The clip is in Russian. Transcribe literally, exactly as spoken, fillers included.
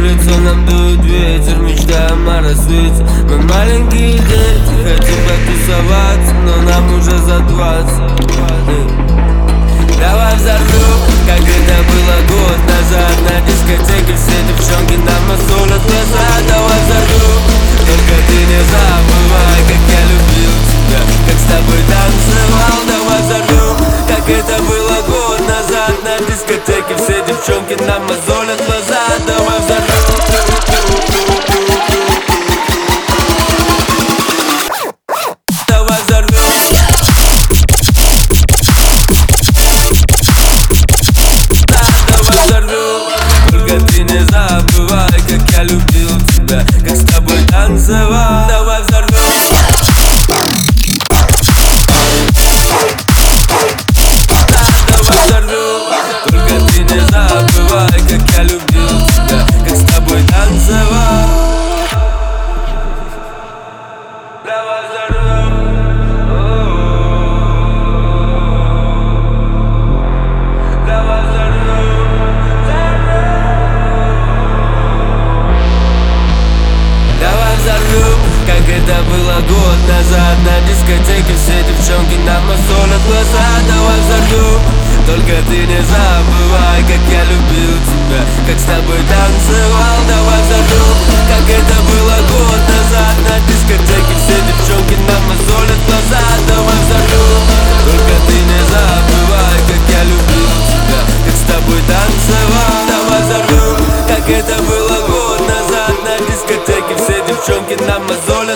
лицо нам дует ветер, мечтаем о рассвете. Мы маленькие дети, хотим потусоваться, но нам уже за двадцать. Давай взорвем, как это было год назад. На дискотеке все девчонки нам мозолят глаза. Давай взорвем, только ты не забывай, как я любил тебя, как с тобой танцевал. Давай взорвем, как это было год назад. На дискотеке все девчонки нам мозолят глаза. Давай взорвем. Ты не забывай, как я любил тебя, как с тобой танцевал. Давай взорвем. Давай взорвем. Только ты не забывай, как я любил тебя, как с тобой танцевал. Давай взорвем. Давай взорвем. Как это было год назад. На дискотеке все девчонки нам мозолят глаза. Давай взорвем. Только ты не забывай, как я любил тебя, как с тобой танцевал. Давай взорвем. Как это было год назад. На дискотеке все девчонки нам мозолят глаза. Давай взорвем. Только ты не забывай, как я любил тебя, как с тобой танцевал. Давай взорвем. Как это было год назад. На дискотеке все девчонки нам мозолят.